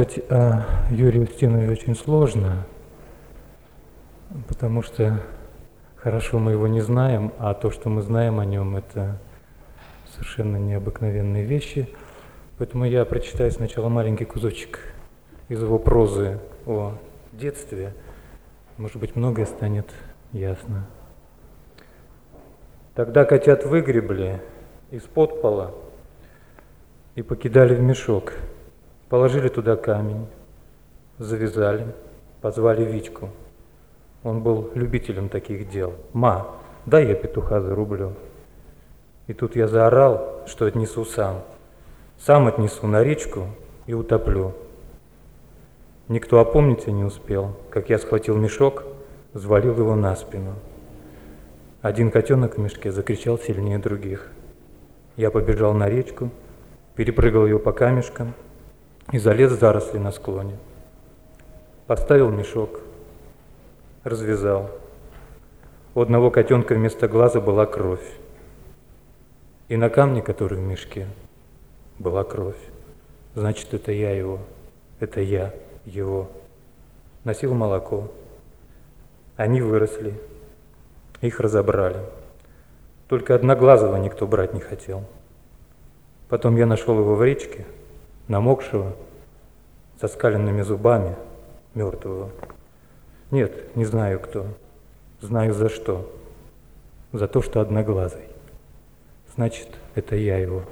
рассказывать о Юрии Устинове очень сложно, потому что хорошо мы его не знаем, а то, что мы знаем о нем, это совершенно необыкновенные вещи. Поэтому я прочитаю сначала маленький кусочек из его прозы о детстве. Может быть, многое станет ясно. Тогда котят выгребли из-под пола и покидали в мешок. Положили туда камень, завязали, позвали Витьку. Он был любителем таких дел. «Ма, дай я петуха зарублю». И тут я заорал, что отнесу сам. Сам отнесу на речку и утоплю. Никто опомниться не успел, как я схватил мешок, взвалил его на спину. Один котенок в мешке закричал сильнее других. Я побежал на речку, перепрыгал ее по камешкам и залез в заросли на склоне. Поставил мешок, развязал. У одного котенка вместо глаза была кровь. И на камне, который в мешке, была кровь. Значит, это я его, это я его. Носил молоко. Они выросли, их разобрали. Только одноглазого никто брать не хотел. Потом я нашел его в речке, намокшего, со скаленными зубами, мертвого. Нет, не знаю кто. Знаю за что. За то, что одноглазый. Значит, это я его.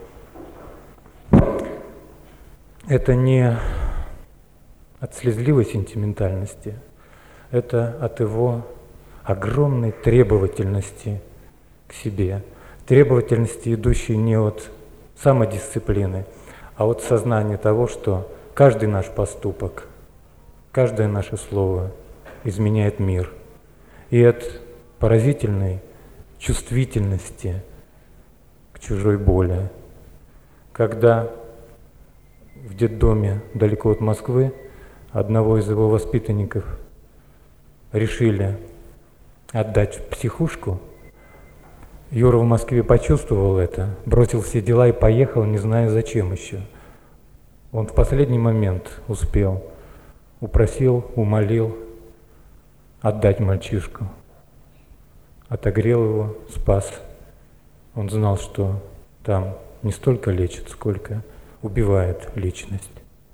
Это не от слезливой сентиментальности, это от его огромной требовательности к себе. Требовательности, идущей не от самодисциплины, а от сознания того, что каждый наш поступок, каждое наше слово изменяет мир. И от поразительной чувствительности к чужой боли. Когда в детдоме далеко от Москвы одного из его воспитанников решили отдать в психушку, Юра в Москве почувствовал это, бросил все дела и поехал, не зная зачем еще. Он в последний момент успел, упросил, умолил отдать мальчишку. Отогрел его, спас. Он знал, что там не столько лечит, сколько убивает личность.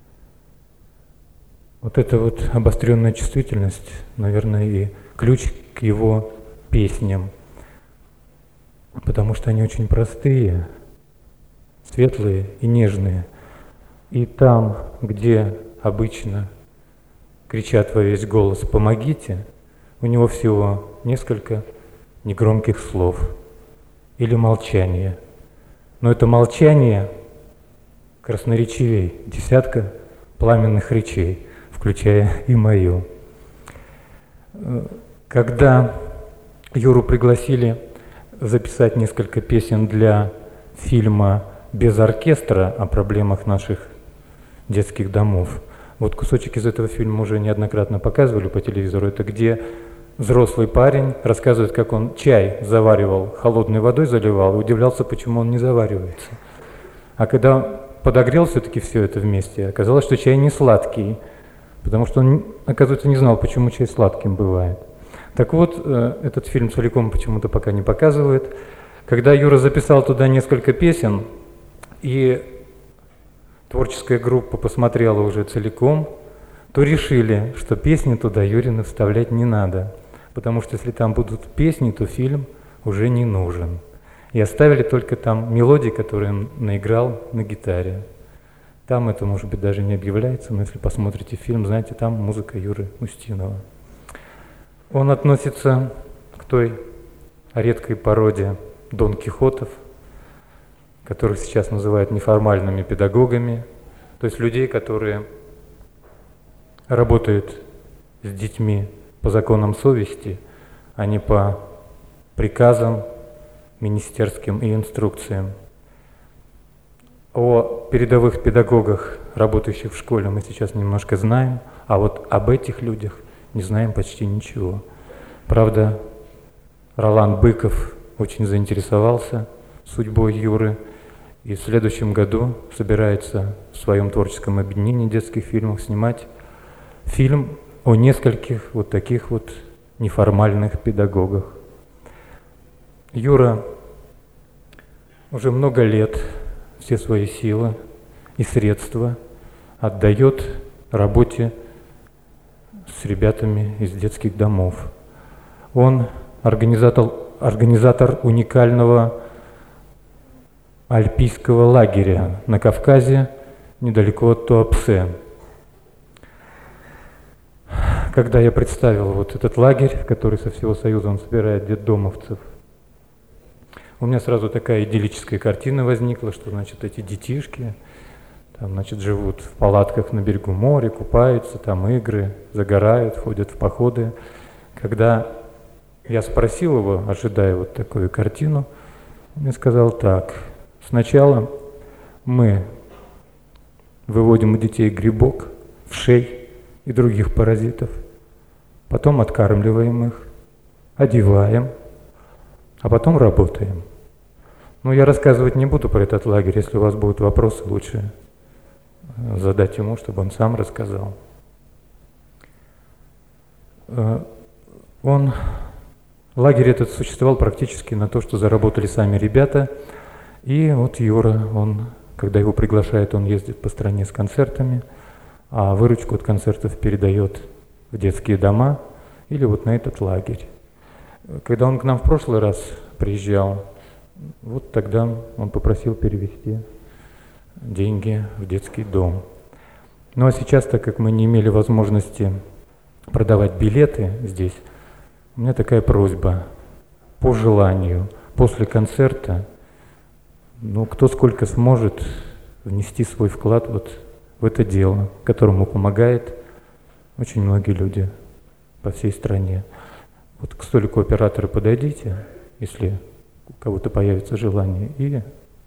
Вот эта вот обостренная чувствительность, наверное, и ключ к его песням, потому что они очень простые, светлые и нежные. И там, где обычно кричат во весь голос «помогите», у него всего несколько негромких слов или молчание. Но это молчание красноречивей десятка пламенных речей, включая и мою. Когда Юру пригласили записать несколько песен для фильма «Без оркестра» о проблемах наших детских домов, вот кусочек из этого фильма уже неоднократно показывали по телевизору, это где взрослый парень рассказывает, как он чай заваривал, холодной водой заливал, и удивлялся, почему он не заваривается. А когда подогрел все-таки все это вместе, оказалось, что чай не сладкий, потому что он, оказывается, не знал, почему чай сладким бывает. Так вот, этот фильм целиком почему-то пока не показывают. Когда Юра записал туда несколько песен, и творческая группа посмотрела уже целиком, то решили, что песни туда Юрины вставлять не надо, потому что если там будут песни, то фильм уже не нужен. И оставили только там мелодии, которые он наиграл на гитаре. Там это, может быть, даже не объявляется, но если посмотрите фильм, знаете, там музыка Юры Устинова. Он относится к той редкой породе Дон Кихотов, которых сейчас называют неформальными педагогами, то есть людей, которые работают с детьми по законам совести, а не по приказам министерским и инструкциям. О передовых педагогах, работающих в школе, мы сейчас немножко знаем, а вот об этих людях не знаем почти ничего. Правда, Ролан Быков очень заинтересовался судьбой Юры И в следующем году собирается в своем творческом объединении детских фильмов снимать фильм о нескольких вот таких вот неформальных педагогах. Юра уже много лет все свои силы и средства отдает работе с ребятами из детских домов. Он организатор уникального альпийского лагеря на Кавказе, недалеко от Туапсе. Когда я представил вот этот лагерь, который со всего Союза он собирает детдомовцев, у меня сразу такая идиллическая картина возникла, что, значит, эти детишки там, значит, живут в палатках на берегу моря, купаются, там игры, загорают, ходят в походы. Когда я спросил его, ожидая вот такую картину, он мне сказал так: сначала мы выводим у детей грибок, вшей и других паразитов, потом откармливаем их, одеваем, а потом работаем. Но я рассказывать не буду про этот лагерь. Если у вас будут вопросы, лучше задать ему, чтобы он сам рассказал. Лагерь этот существовал практически на то, что заработали сами ребята. И вот Юра, когда его приглашают, он ездит по стране с концертами, а выручку от концертов передает в детские дома или вот на этот лагерь. Когда он к нам в прошлый раз приезжал, вот тогда он попросил перевести деньги в детский дом. Ну а сейчас, так как мы не имели возможности продавать билеты здесь, у меня такая просьба: по желанию, после концерта, кто сколько сможет внести свой вклад вот в это дело, которому помогает очень многие люди по всей стране. Вот к столику оператора подойдите, если у кого-то появится желание, и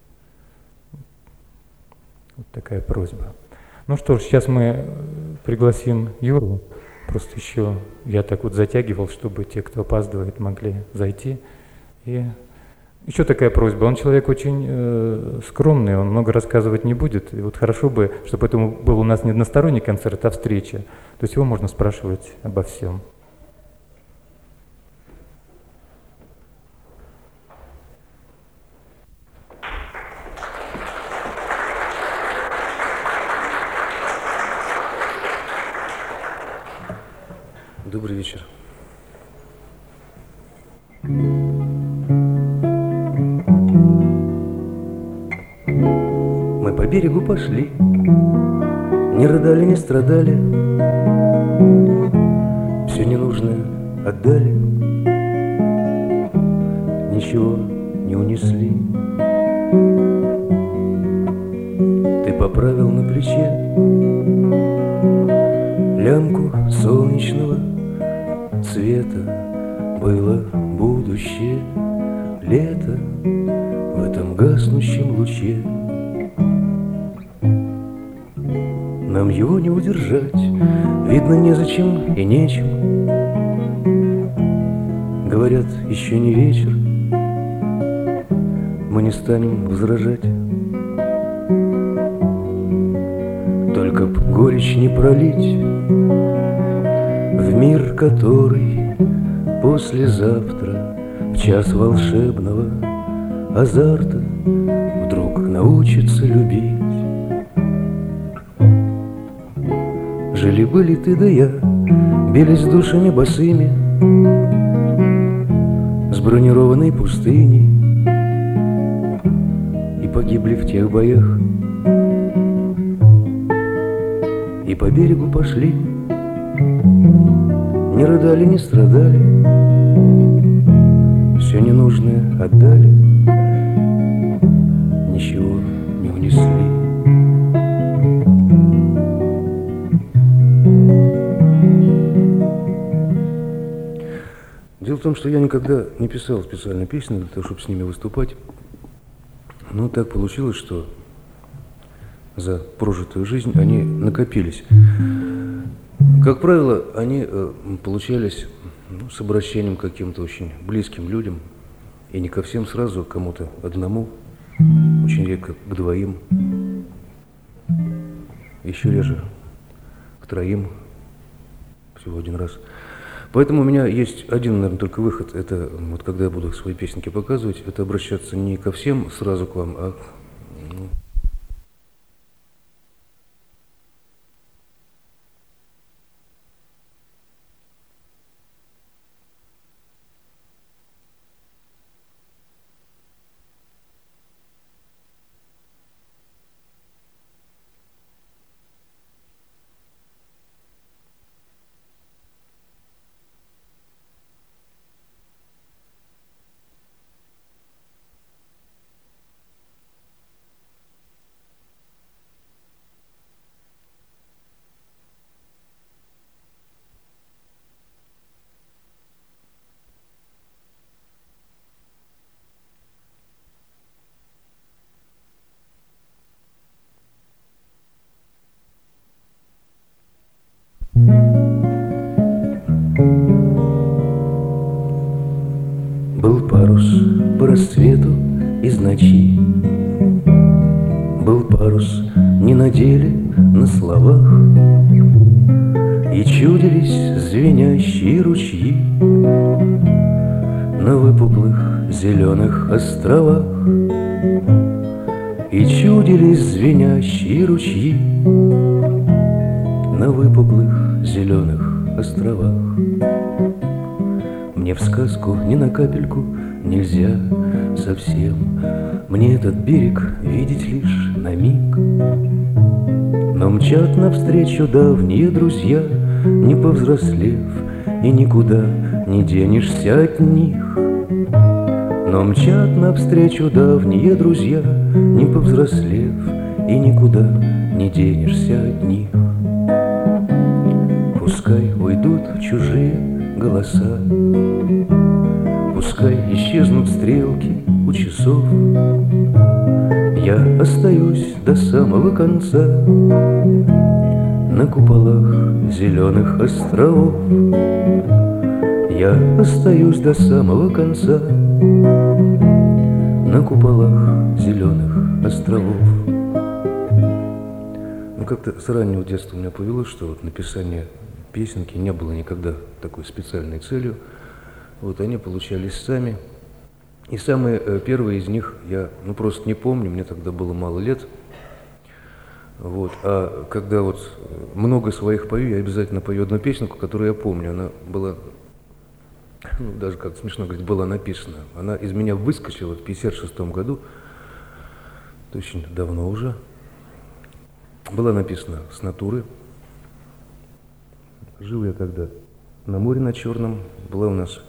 вот такая просьба. Ну что ж, сейчас мы пригласим Юру. Просто еще я так вот затягивал, чтобы те, кто опаздывает, могли зайти. И еще такая просьба. Он человек очень скромный, он много рассказывать не будет. И вот хорошо бы, чтобы это был у нас не односторонний концерт, а встреча. То есть его можно спрашивать обо всем. Добрый вечер. Мы по берегу пошли, не рыдали, не страдали, все ненужное отдали, ничего не унесли. Ты поправил на плече лямку солнечного цвета. Было будущее лето в этом гаснущем луче. Нам его не удержать, видно, незачем и нечем. Говорят, еще не вечер, мы не станем возражать. Только б горечь не пролить в мир, который послезавтра в час волшебного азарта вдруг научится любить. Жили-были ты да я, бились душами босыми с бронированной пустыней и погибли в тех боях. И по берегу пошли, не рыдали, не страдали, все ненужное отдали, ничего не унесли. Дело в том, что я никогда не писал специально песни для того, чтобы с ними выступать. Но так получилось, что за прожитую жизнь они накопились. Как правило, они получались с обращением к каким-то очень близким людям, и не ко всем сразу, а к кому-то одному. очень редко к двоим, еще реже к троим, всего один раз. Поэтому у меня есть один, наверное, только выход. Это вот когда я буду свои песенки показывать, это обращаться не ко всем сразу к вам, а был парус по рассвету из ночи, был парус не на деле, на словах, и чудились звенящие ручьи на выпуклых зеленых островах, и чудились звенящие ручьи на выпуклых зеленых островах. Мне в сказку ни на капельку нельзя совсем, мне этот берег видеть лишь на миг. Но мчат навстречу давние друзья, не повзрослев, и никуда не денешься от них. Но мчат навстречу давние друзья, не повзрослев, и никуда не денешься от них. Пускай уйдут чужие голоса, пускай исчезнут стрелки у часов, я остаюсь до самого конца на куполах зеленых островов. Я остаюсь до самого конца на куполах зеленых островов. Ну, как-то с раннего детства у меня повелось, что вот написание песенки не было никогда такой специальной целью. Вот они получались сами. И самые первые из них я просто не помню, мне тогда было мало лет. Вот. А когда вот много своих пою, я обязательно пою одну песенку, которую я помню. Она была, даже как-то смешно говорить, была написана. Она из меня выскочила в 1956 году, очень давно уже. Была написана с натуры. Жил я тогда на море на Черном. Была у нас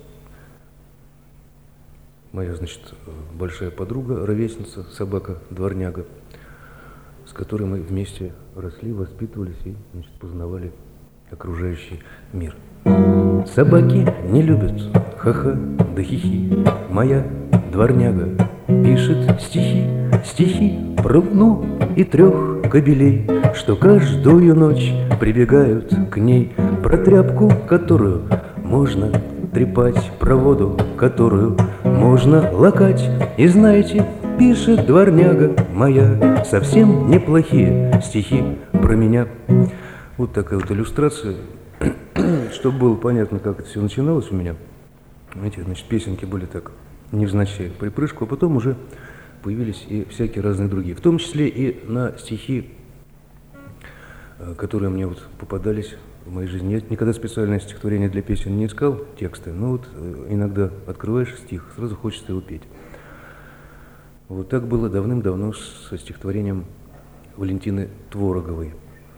моя, значит, большая подруга, ровесница, собака-дворняга, с которой мы вместе росли, воспитывались и, значит, познавали окружающий мир. Собаки не любят ха-ха да хихи. Моя дворняга пишет стихи, стихи про луну и 3 кобелей, что каждую ночь прибегают к ней. Про тряпку, которую можно трепать, про воду, которую можно лакать. И знаете, пишет дворняга моя совсем неплохие стихи про меня. Вот такая вот иллюстрация, чтобы было понятно, как это все начиналось у меня. Эти, значит, песенки были так невзначай в припрыжку, а потом уже появились и всякие разные другие, в том числе и на стихи, которые мне вот попадались в моей жизни. Я никогда специальное стихотворение для песен не искал, тексты, но вот иногда открываешь стих, сразу хочется его петь. Вот так было давным-давно со стихотворением Валентины Твороговой.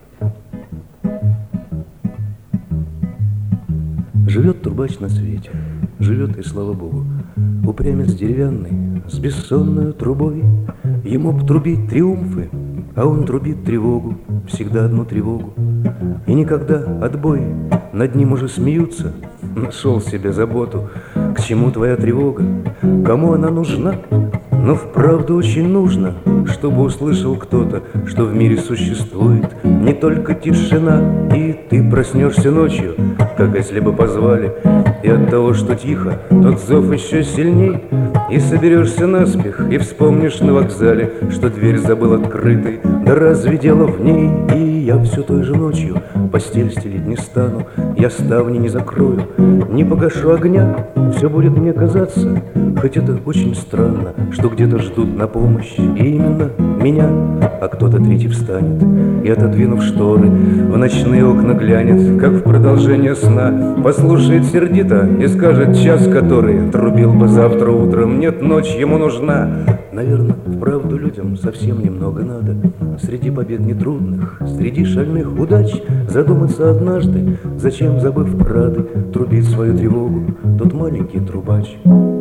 Живет трубач на свете, живет и слава богу, упрямец деревянный, с бессонной трубой. Ему б трубить триумфы, а он трубит тревогу, всегда одну тревогу. И никогда отбой, над ним уже смеются, нашел себе заботу. К чему твоя тревога, кому она нужна? Но вправду очень нужно, чтобы услышал кто-то, что в мире существует не только тишина. И ты проснешься ночью, как если бы позвали. И от того, что тихо, тот зов еще сильней. И соберешься наспех, и вспомнишь на вокзале, что дверь забыл открытой, да разве дело в ней? И я все той же ночью постель стелить не стану, я ставни не закрою, не погашу огня. Все будет мне казаться, хоть это очень странно, что где-то ждут на помощь и именно меня. А кто-то третий встанет и, отодвинув шторы, в ночные окна глянет, как в продолжение сна, послушает сердито и скажет час который, трубил бы завтра утром, нет, ночь ему нужна. Наверное, вправду людям совсем немного надо, среди побед нетрудных, среди шальных удач, задуматься однажды, зачем, забыв рады, трубит свою тревогу тот маленький трубач.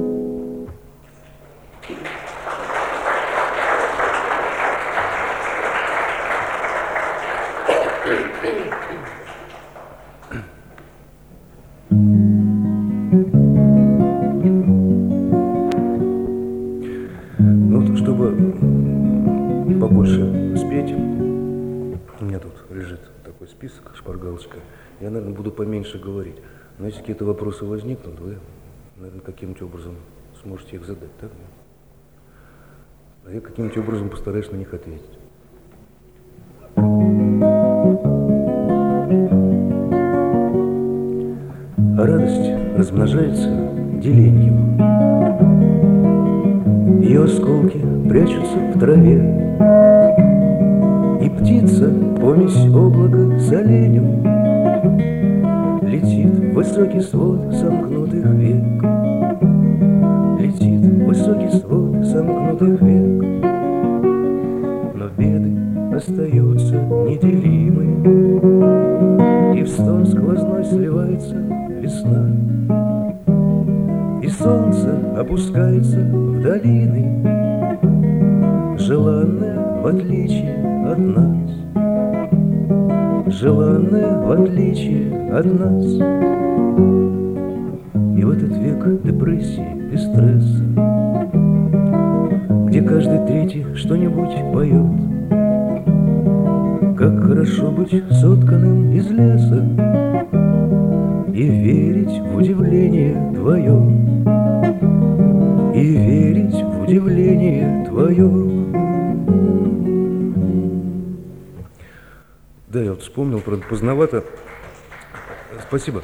Ну, чтобы побольше спеть, у меня тут лежит такой список, шпаргалочка. Я, наверное, буду поменьше говорить. Но если какие-то вопросы возникнут, вы, наверное, каким-нибудь образом сможете их задать, так? А я каким-нибудь образом постараюсь на них ответить. А радость размножается делением. Ее осколки прячутся в траве, и птица, помесь облака с оленем, летит в высокий свод сомкнутых век. Летит в высокий свод сомкнутых век. Но беды остаются неделимы, и в стон сквозной сливается весна. И солнце опускается в долины, желанное в отличие от нас, желанное в отличие от нас. И в этот век депрессии и стресса, где каждый третий что-нибудь поет, как хорошо быть сотканным из леса и верить в удивление твое, и верить в удивление твое. Да, я вот вспомнил, правда, поздновато. Спасибо.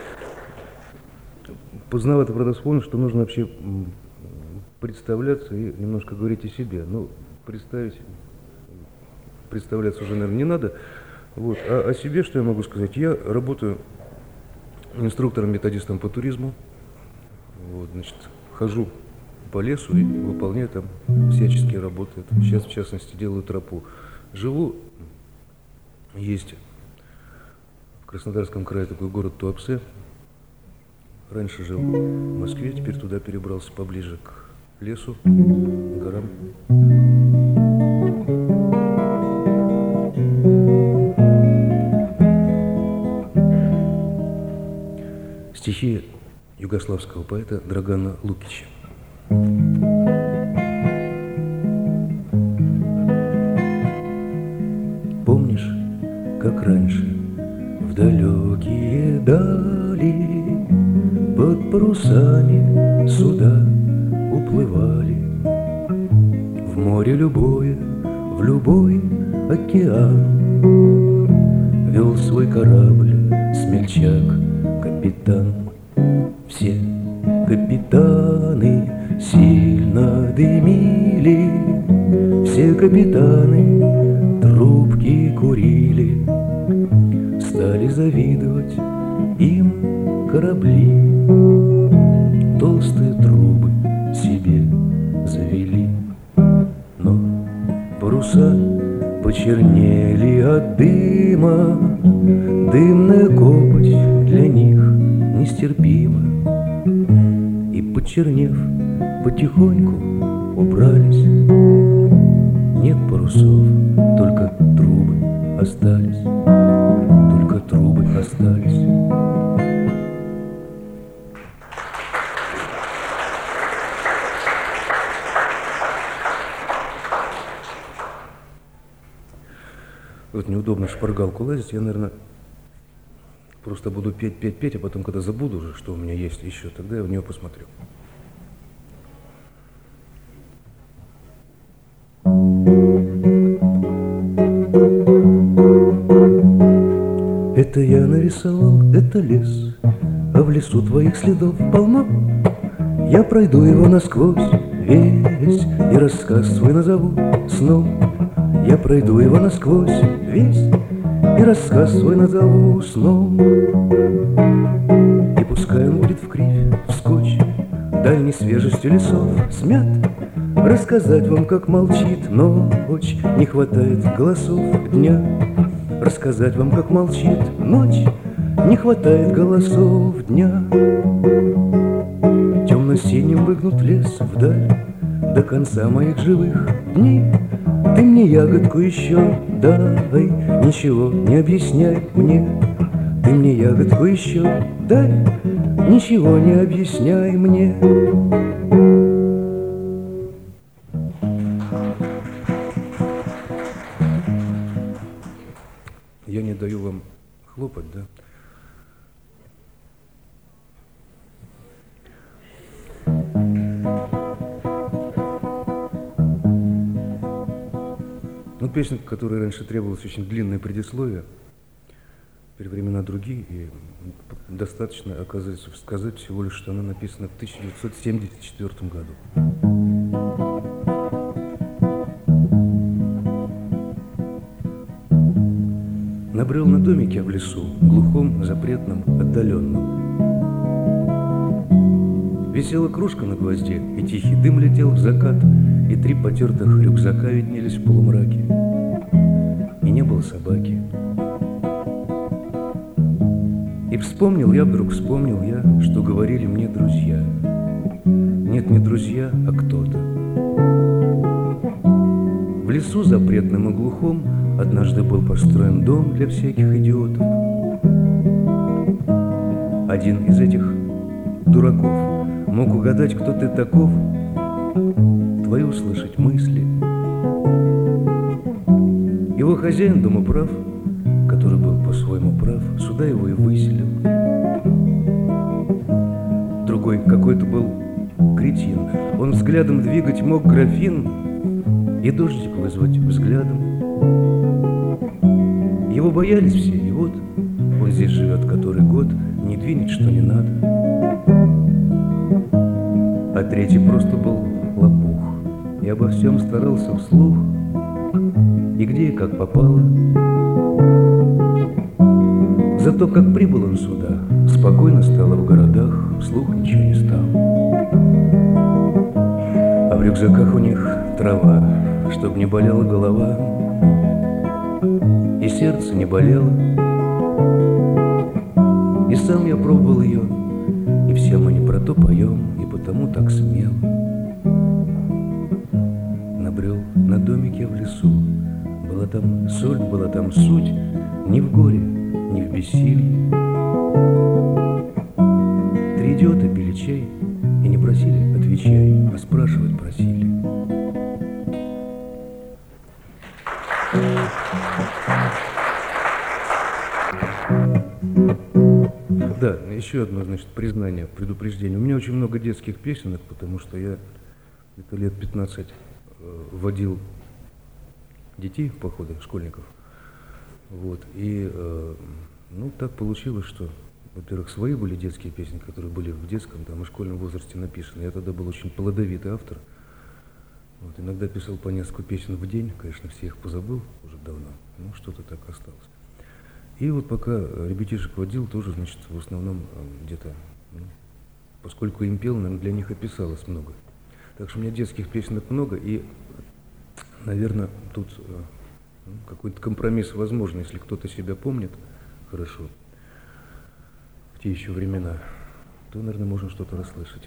Поздновато, правда, вспомнил, что нужно вообще представляться и немножко говорить о себе. Ну, представляться уже, наверное, не надо. Вот. А о себе что я могу сказать? Я работаю инструктором-методистом по туризму. Вот, значит, хожу по лесу и выполняю там всяческие работы. Сейчас, в частности, делаю тропу. Живу, есть в Краснодарском крае такой город Туапсе. Раньше жил в Москве, теперь туда перебрался поближе к лесу, к горам. Стихи югославского поэта Драгана Лукича. Помнишь, как раньше в далекие дали под парусами суда уплывали, в море любое, в любой океан вел свой корабль смельчак, капитан. Все капитаны сильно дымили, все капитаны трубки курили, стали завидовать им корабли, толстые трубы себе завели. Но паруса почернели от дыма, дымная копоть для них нестерпима. И, почернев, потихоньку убрались. Нет парусов, только трубы остались, только трубы остались. Вот неудобно шпаргалку лазить, я, наверное, просто буду петь, а потом, когда забуду уже, что у меня есть еще, тогда я в нее посмотрю. Это я нарисовал, это лес, а в лесу твоих следов полно. Я пройду его насквозь весь и рассказ свой назову сном. Я пройду его насквозь весь и рассказ свой назову сном. И пускай он будет вкривь, вскочь, дальней свежестью лесов смят, рассказать вам, как молчит ночь, не хватает голосов дня. Рассказать вам, как молчит ночь, не хватает голосов дня. Темно-синим выгнут лес вдаль до конца моих живых дней. Ты мне ягодку еще дай, ничего не объясняй мне. Ты мне ягодку еще дай, ничего не объясняй мне. Я не даю вам хлопать, да? Ну, песня, которой раньше требовалось очень длинное предисловие, теперь времена другие, и достаточно, оказывается, сказать всего лишь, что она написана в 1974 году. Набрел на домике в лесу, глухом, запретном, отдаленном. Висела кружка на гвозде, и тихий дым летел в закат, и 3 потертых рюкзака виднелись в полумраке, и не было собаки. И вспомнил я, что говорили мне друзья. Нет, не друзья, а кто-то. В лесу запретном и глухом однажды был построен дом для всяких идиотов. Один из этих дураков мог угадать, кто ты таков, твои услышать мысли. Его хозяин дома прав, который был по-своему прав, сюда его и выселил. Другой какой-то был кретин, он взглядом двигать мог графин и дождик вызвать взглядом. Его боялись все, и вот он здесь живет который год, не двинет, что не надо. А третий просто был лопух и обо всем старался вслух, и где и как попало. Зато как прибыл он сюда, спокойно стало в городах, вслух ничего не стало. А в рюкзаках у них трава, чтоб не болела голова, и сердце не болело. И сам я пробовал ее, и все мы не про то поем, и потому так смело. Набрел на домике в лесу, была там соль, была там суть, ни в горе, ни в бессилии. 3 идиота пили чай и не просили отвечай, а спрашивать просили. Да, еще одно, значит, признание, предупреждение. У меня очень много детских песенок, потому что я где-то лет 15 водил детей в походы, школьников. Вот. И ну, так получилось, что, во-первых, свои были детские песни, которые были в детском там, и школьном возрасте написаны. Я тогда был очень плодовитый автор. Вот. Иногда писал по несколько песен в день, конечно, все их позабыл уже давно, но что-то так осталось. И вот пока ребятишек водил, тоже, значит, в основном где-то, ну, поскольку им пел, наверное, для них и писалось много. Так что у меня детских песенок много, и, наверное, тут какой-то компромисс возможен, если кто-то себя помнит хорошо в те еще времена, то, наверное, можно что-то расслышать.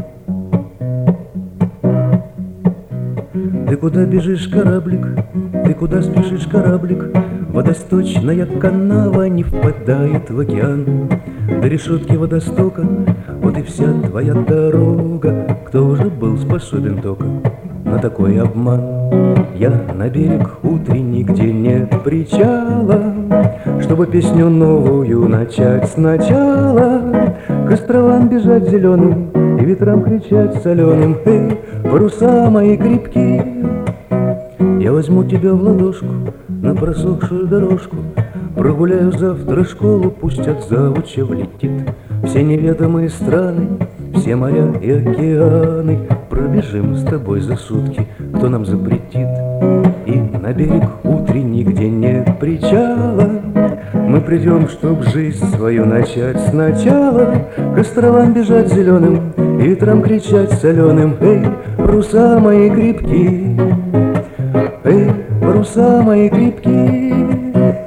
Ты куда бежишь, кораблик? Ты куда спешишь, кораблик? Водосточная канава не впадает в океан. До решетки водостока, вот и вся твоя дорога. Кто же был способен только на такой обман? Я на берег утренний, где нет причала, чтобы песню новую начать сначала. К островам бежать зеленым и ветрам кричать соленым: эй, паруса мои крепкие! Я возьму тебя в ладошку на просохшую дорожку, прогуляю завтра школу, пусть от завуча влетит. Все неведомые страны, все моря и океаны пробежим с тобой за сутки, кто нам запретит. И на берег утренний, где нет причала, мы придем, чтоб жизнь свою начать сначала. К островам бежать зеленым и ветрам кричать соленым: эй, паруса мои крепкие! Эй, паруса мои крепкие!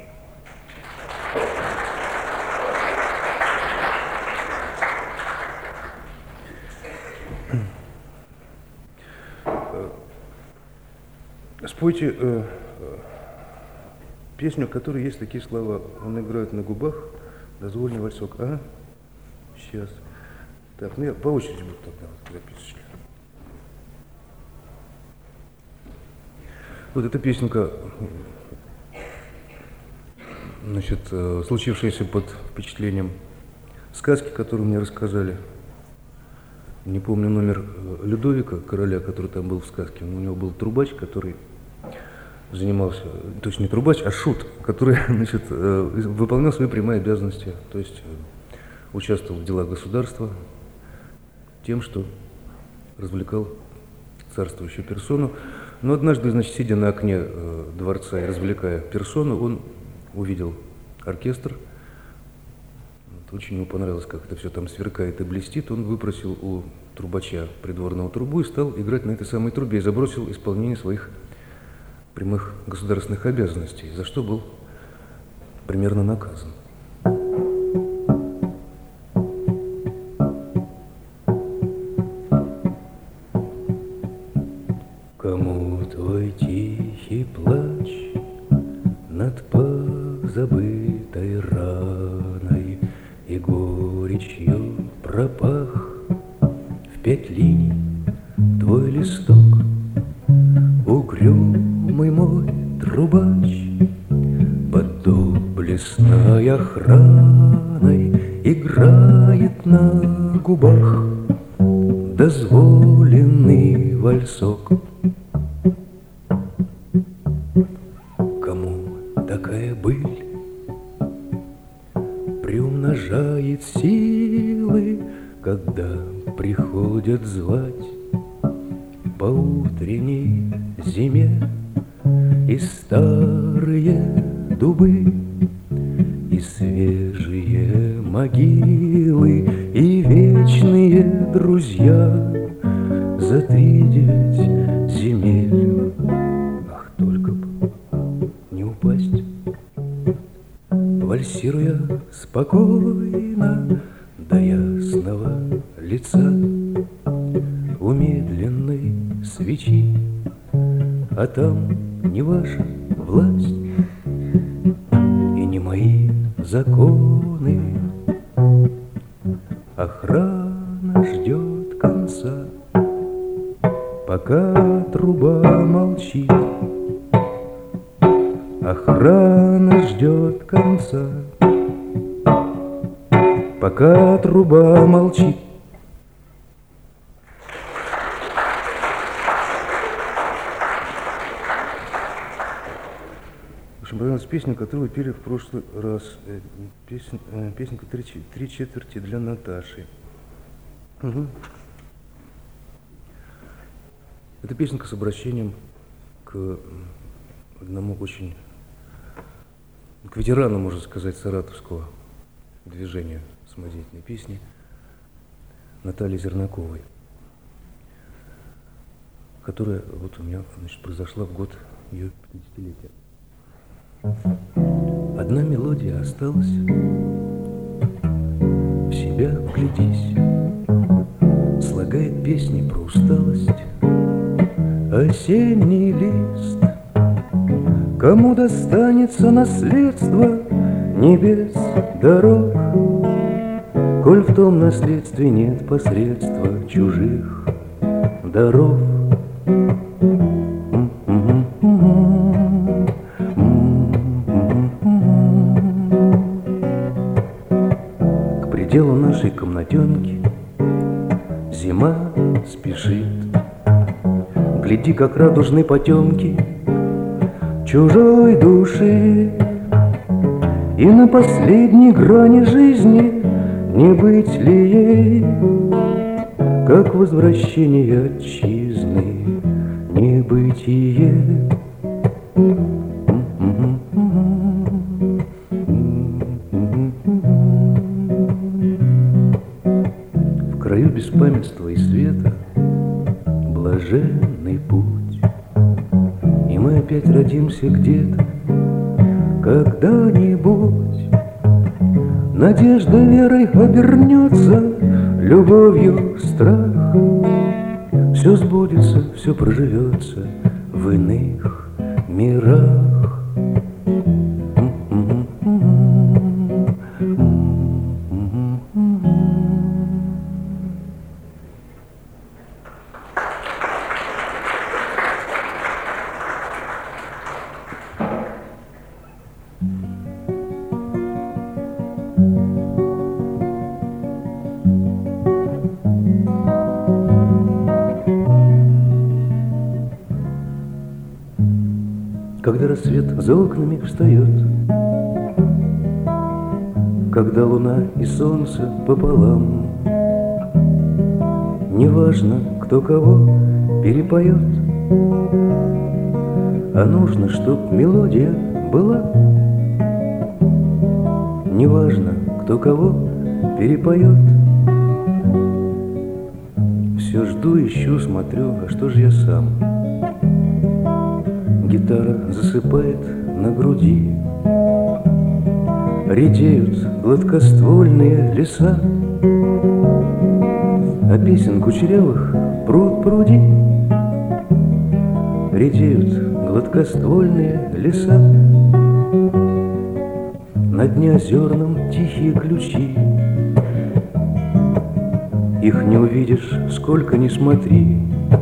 Спойте песню, в которой есть такие слова. Он играет на губах, дозвольный вальсок. Ага, сейчас. Так, ну я по очереди буду тогда записывать. Вот эта песенка, значит, случившаяся под впечатлением сказки, которую мне рассказали. Не помню номер Людовика, короля, который там был в сказке. У него был трубач, который занимался, то есть не трубач, а шут, который, значит, выполнял свои прямые обязанности, то есть участвовал в делах государства тем, что развлекал царствующую персону. Но однажды, значит, сидя на окне дворца и развлекая персону, он увидел оркестр. Очень ему понравилось, как это все там сверкает и блестит. Он выпросил у трубача придворного трубу и стал играть на этой самой трубе и забросил исполнение своих прямых государственных обязанностей, за что был примерно наказан. Кому твой тихий плач над позабытой раной и горечью пропах? В 5 линий твой листок, угрюмый мой трубач, под доблестной охраной играет на губах дозволенный вальсок. Кому такая быль приумножает силы, когда приходят звать по утренней зиме и старые дубы, и свежие могилы, и вечные друзья за 3-9 земель. Ах, только б не упасть, вальсируя спокойно до ясного лица у медленной свечи, а там не ваша власть и не мои законы. Охрана ждет конца, пока труба молчит. Охрана ждет конца, пока труба молчит. Очень понравилась песня, которую вы пели в прошлый раз. Песенка «Три четверти» для Наташи. Угу. Это песенка с обращением к одному очень, к ветерану, можно сказать, саратовского движения самодеятельной песни Наталье Зернаковой, которая вот у меня, значит, произошла в год ее 50-летия. Одна мелодия осталась, в себя вглядись, слагает песни про усталость. Осенний лист, кому достанется наследство небес, дорог, коль в том наследстве нет посредства чужих даров. спешит. Гляди, как радужны потемки чужой души, и на последней грани жизни не быть ли ей, как возвращение отчизны, небытие. В краю беспамятства и света блаженный путь, и мы опять родимся где-то когда-нибудь. Надежда верой обернется, любовью страх. Все сбудется, все проживется в иных мирах. Когда рассвет за окнами встает, когда луна и солнце пополам, неважно, кто кого перепоет, а нужно, чтоб мелодия была. Неважно, кто кого перепоет. Все жду, ищу, смотрю, а что же я сам? Гитара засыпает на груди, редеют гладкоствольные леса, а песен кучерявых пруд пруди. Редеют гладкоствольные леса, на дне озерном тихие ключи. Их не увидишь, сколько ни смотри.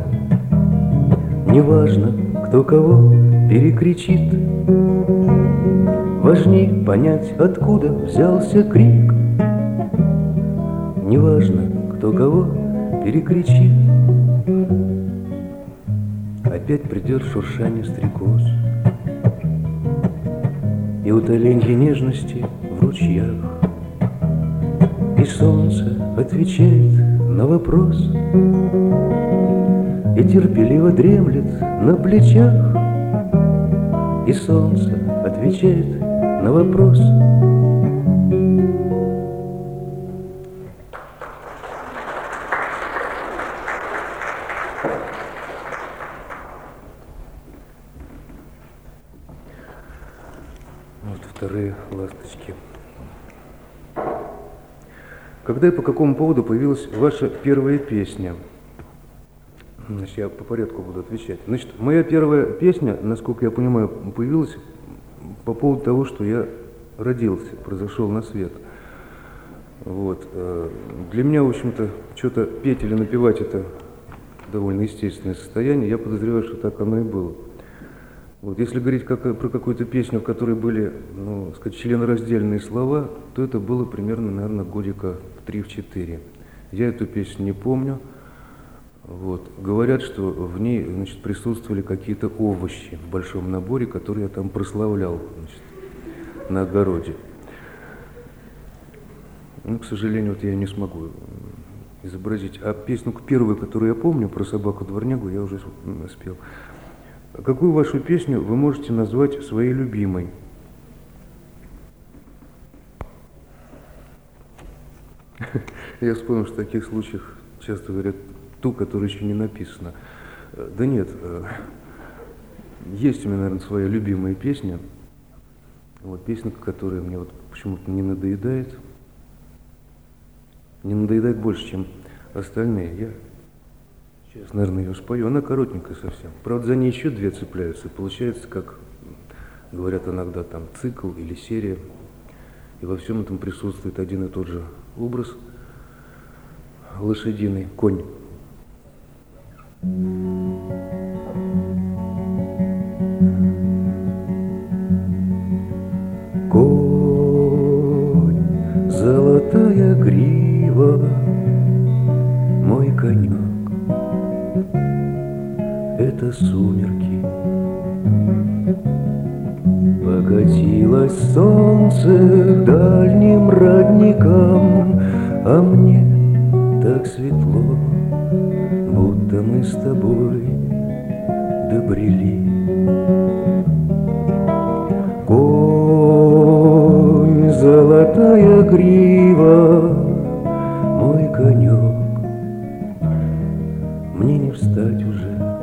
Неважно, кто кого перекричит, важней понять, откуда взялся крик. Неважно, кто кого перекричит. Опять придет шуршание стрекоз и утоленье нежности в ручьях, и солнце отвечает на вопрос и терпеливо дремлет на плечах, и солнце отвечает на вопрос. Вот вторые ласточки. Когда и по какому поводу появилась ваша первая песня? Значит, я по порядку буду отвечать. Значит, моя первая песня, насколько я понимаю, появилась по поводу того, что я родился, произошел на свет. Вот. Для меня, в общем-то, что-то петь или напевать — это довольно естественное состояние. Я подозреваю, что так оно и было. Вот. Если говорить про какую-то песню, в которой были, ну, сказать, членораздельные слова, то это было примерно, наверное, годика 3-4. Я эту песню не помню. Вот. Говорят, что в ней, значит, присутствовали какие-то овощи в большом наборе, которые я там прославлял, значит, на огороде. Ну, к сожалению, вот я не смогу изобразить. А песню первую, которую я помню, про собаку-дворнягу, я уже спел. Какую вашу песню вы можете назвать своей любимой? Я вспомнил, что в таких случаях часто говорят ту, которая еще не написана. Да нет, есть у меня, наверное, своя любимая песня. Вот песня, которая мне вот почему-то не надоедает. Не надоедает больше, чем остальные. Я сейчас, наверное, ее спою. Она коротенькая совсем. Правда, за ней еще две цепляются. Получается, как говорят иногда, там цикл или серия. И во всем этом присутствует один и тот же образ. Лошадиный конь. Конь, золотая грива, мой конек, Снилось солнце дальним родникам, а мне так светло, будто мы с тобой добрели. Конь, золотая грива, мой конек, мне не встать уже.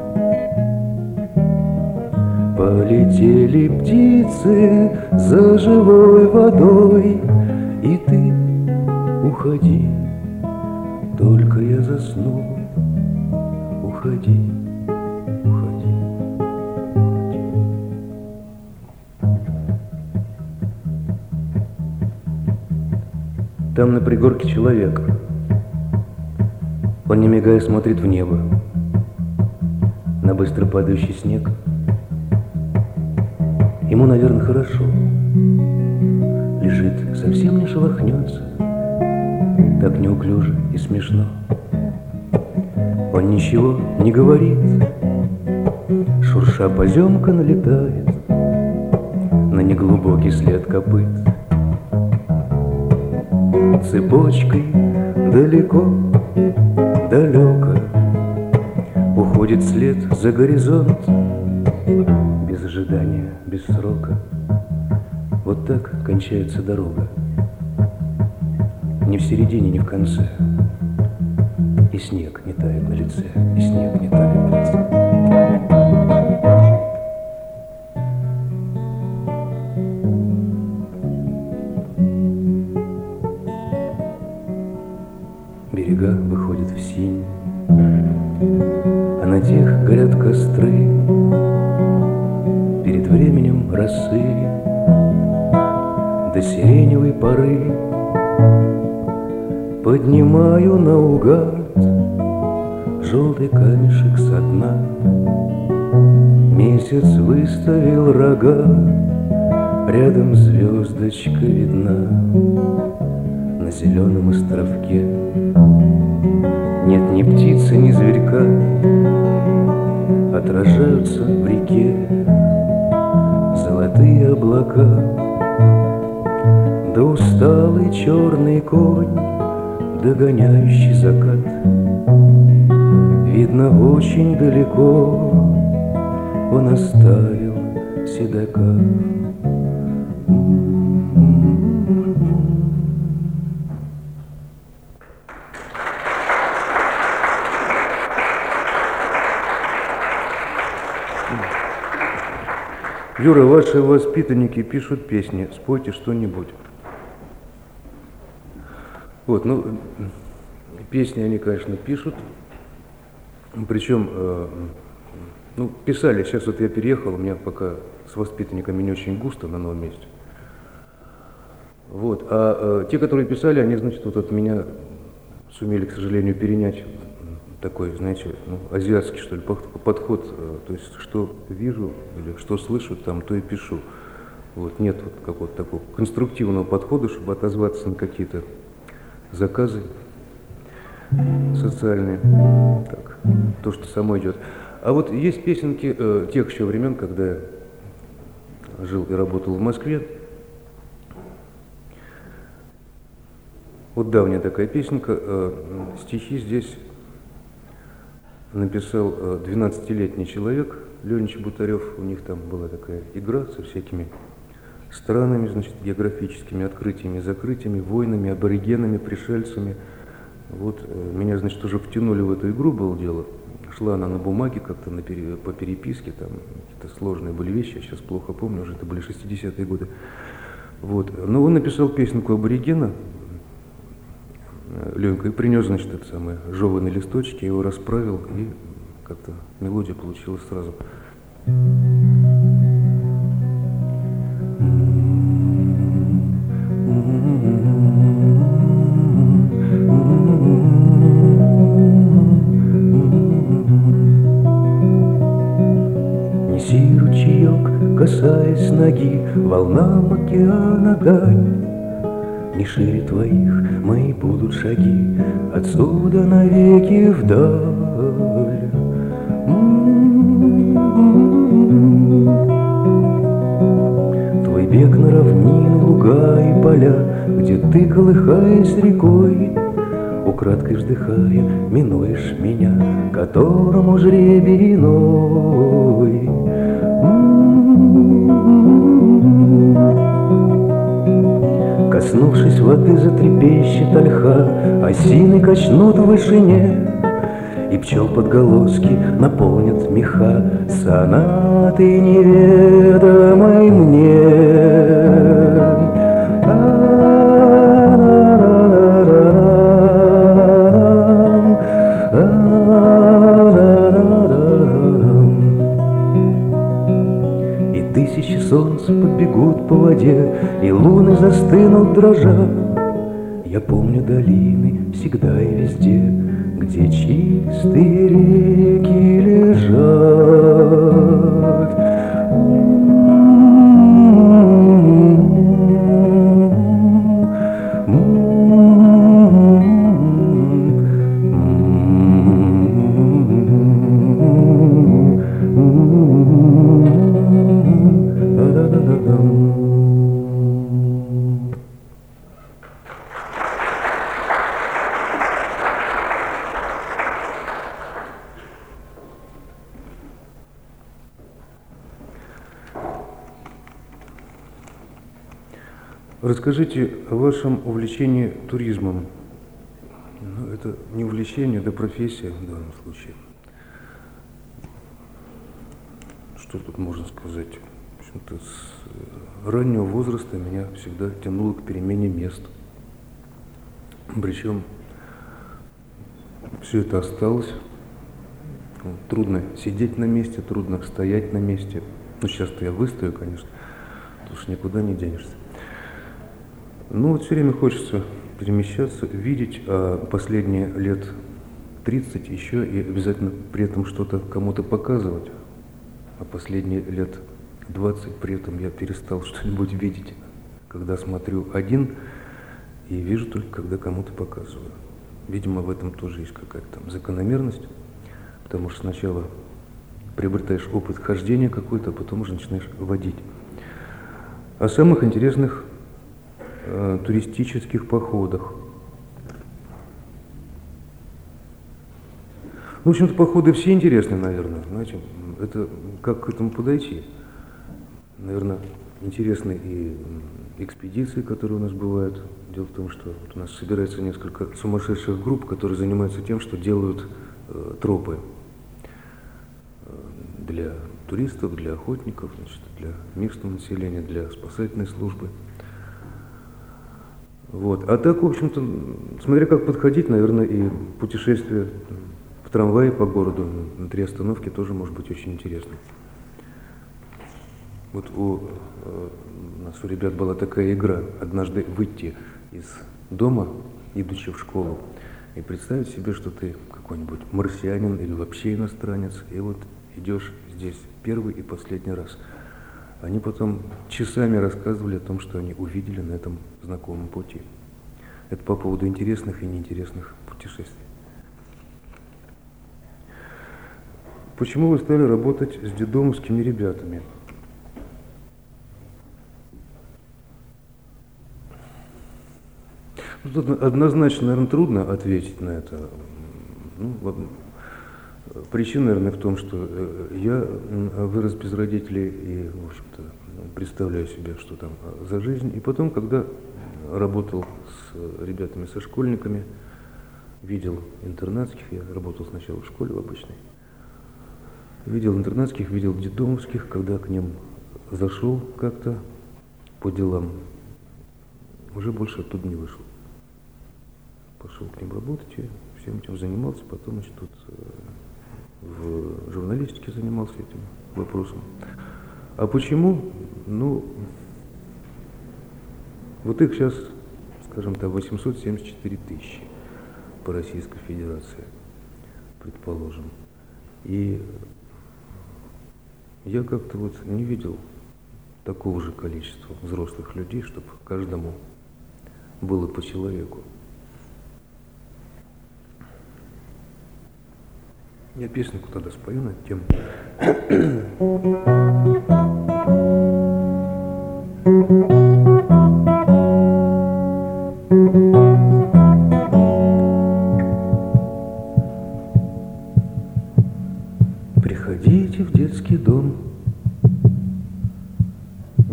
Полетели птицы за живой водой, и ты уходи, только я засну. Уходи, уходи, уходи. Там на пригорке человек. Он, не мигая, смотрит в небо, на быстро падающий снег. Ему, наверное, хорошо. Лежит, совсем не шелохнется, так неуклюже и смешно. Он ничего не говорит, шурша поземка налетает на неглубокий след копыт. Цепочкой далеко, далеко уходит след за горизонт, без ожидания, без срока. Вот так кончается дорога. Ни в середине, ни в конце. И снег не тает на лице, и снег не тает на лице. Берега выходят в синь, а на тех горят костры. Перед временем росы до сиреневой поры поднимаю наугад желтый камешек со дна. Месяц выставил рога, рядом звездочка видна. На зеленом островке нет ни птицы, ни зверька, отражаются в реке золотые облака. Да усталый черный конь, догоняющий закат, видно очень далеко он оставил седока. Юра, ваши воспитанники пишут песни, спойте что-нибудь. Вот, ну, песни они, конечно, пишут, причем, ну, писали, сейчас вот я переехал, у меня пока с воспитанниками не очень густо на новом месте. Вот, а те, которые писали, они, значит, вот от меня сумели, к сожалению, перенять такой, знаете, ну, азиатский, что ли, подход, то есть, что вижу или что слышу, там, то и пишу. Вот, нет вот какого-то такого конструктивного подхода, чтобы отозваться на какие-то заказы социальные, так, то, что само идет. А вот есть песенки тех еще времен, когда я жил и работал в Москве. Вот давняя такая песенка, стихи здесь написал 12-летний человек, Ленич Бутарев. У них там была такая игра со всякими странами, значит, географическими открытиями, закрытиями, войнами, аборигенами, пришельцами. Вот меня, значит, уже втянули в эту игру, было дело. Шла она на бумаге как-то по переписке, там какие-то сложные были вещи, я сейчас плохо помню, уже это были 60-е годы. Вот. Но он написал песенку аборигена, Ленька, и принес, значит, это самое, жеванные листочки, я его расправил, и как-то мелодия получилась сразу. Неси ручеек, касаясь ноги, волнам океана дань. Не шире твоих мои будут шаги отсюда навеки вдаль. Твой бег на равнины, луга и поля, где ты, колыхаясь рекой, украдкой вздыхая, минуешь меня, которому жребий иной. Коснувшись воды, затрепещет ольха, осины качнут в вышине, и пчел подголоски наполнят меха сонаты неведомой мне. И тысячи солнц побегут по воде, и луны застынут дрожа. Я помню долины всегда и везде, где чистые реки лежат. Расскажите о вашем увлечении туризмом. Ну, это не увлечение, это профессия в данном случае. Что тут можно сказать? В общем-то, с раннего возраста меня всегда тянуло к перемене мест. Причем все это осталось. Трудно сидеть на месте, трудно стоять на месте. Ну, сейчас-то я выстою, конечно, потому что никуда не денешься. Ну, вот все время хочется перемещаться, видеть, а последние лет 30 еще и обязательно при этом что-то кому-то показывать. А последние лет 20 при этом я перестал что-нибудь видеть, когда смотрю один, и вижу только, когда кому-то показываю. Видимо, в этом тоже есть какая-то там закономерность, потому что сначала приобретаешь опыт хождения какой-то, а потом уже начинаешь водить. О самых интересных туристических походах. Ну, в общем-то, походы все интересны, наверное. Знаете, это как к этому подойти? Наверное, интересны и экспедиции, которые у нас бывают. Дело в том, что вот у нас собирается несколько сумасшедших групп, которые занимаются тем, что делают тропы для туристов, для охотников, значит, для местного населения, для спасательной службы. Вот. А так, в общем-то, смотря как подходить, наверное, и путешествие в трамвае по городу на 3 остановки тоже может быть очень интересно. Вот у нас у ребят была такая игра: однажды выйти из дома, идучи в школу, и представить себе, что ты какой-нибудь марсианин или вообще иностранец, и вот идешь здесь первый и последний раз. Они потом часами рассказывали о том, что они увидели на этом знакомом пути. Это по поводу интересных и неинтересных путешествий. Почему вы стали работать с детдомовскими ребятами? Тут однозначно, наверное, трудно ответить на это. Ну, причина, наверное, в том, что я вырос без родителей и, в общем-то, представляю себе, что там за жизнь. И потом, когда работал с ребятами, со школьниками, видел интернатских, я работал сначала в школе в обычной, видел интернатских, видел детдомовских, когда к ним зашел как-то по делам, уже больше оттуда не вышел. Пошел к ним работать и всем этим занимался, потом, значит, тут в журналистике занимался этим вопросом. А почему? Ну, вот их сейчас, скажем так, 874 тысячи по Российской Федерации, предположим. И я как-то вот не видел такого же количества взрослых людей, чтобы каждому было по человеку. Я песенку тогда спою над тем.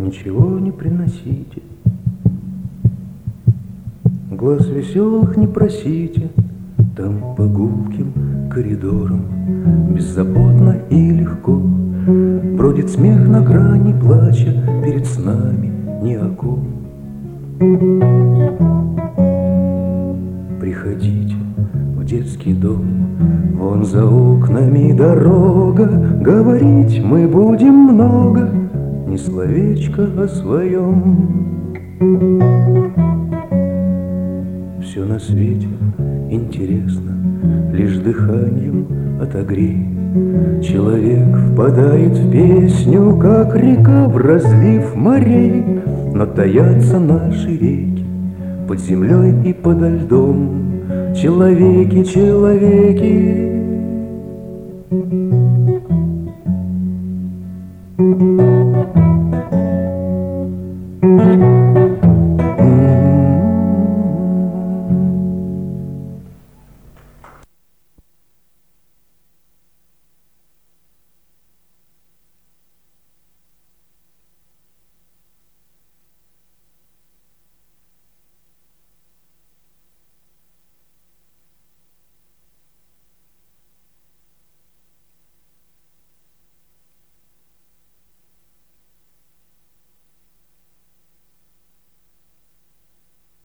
ничего не приносите. Глаз веселых не просите, там по гулким коридорам беззаботно и легко бродит смех на грани плача, перед снами ни о ком. Приходите в детский дом, вон за окнами дорога, говорить мы будем много, ни словечко о своем. Все на свете интересно, лишь дыханием отогрей. Человек впадает в песню, как река в разлив морей, но таятся наши реки под землей и подо льдом. Человеки, человеки.